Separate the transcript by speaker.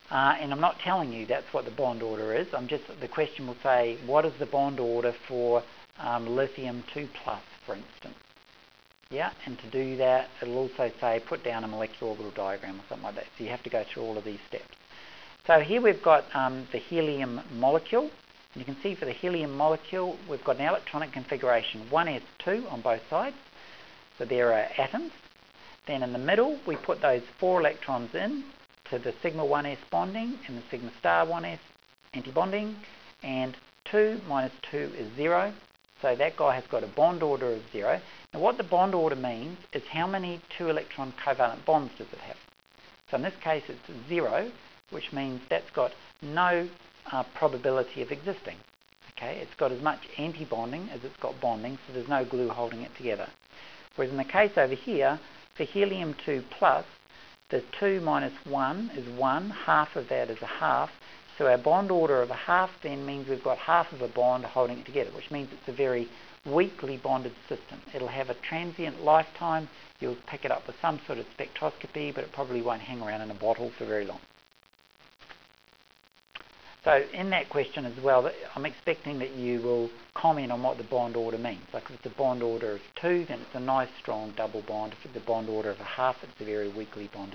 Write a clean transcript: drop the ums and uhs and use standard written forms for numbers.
Speaker 1: And I'm not telling you that's what the bond order is. The question will say, what is the bond order for lithium 2+, for instance? Yeah, and to do that, it'll also say put down a molecular orbital diagram or something like that. So you have to go through all of these steps. So here we've got the helium molecule. And you can see for the helium molecule, we've got an electronic configuration, 1s2 on both sides. So there are atoms. Then in the middle, we put those 4 electrons in to the sigma 1s bonding and the sigma star 1s antibonding. And 2 minus 2 is 0. So that guy has got a bond order of 0. Now what the bond order means is how many 2-electron covalent bonds does it have. So in this case it's 0, which means that's got no probability of existing. Okay, it's got as much antibonding as it's got bonding, so there's no glue holding it together. Whereas in the case over here, for helium 2+, the 2 minus 1 is 1, half of that is a half. So our bond order of a half then means we've got half of a bond holding it together, which means it's a very weakly bonded system. It'll have a transient lifetime. You'll pick it up with some sort of spectroscopy, but it probably won't hang around in a bottle for very long. So in that question as well, I'm expecting that you will comment on what the bond order means. Like if it's a bond order of 2, then it's a nice strong double bond. If it's a bond order of a half, it's a very weakly bonded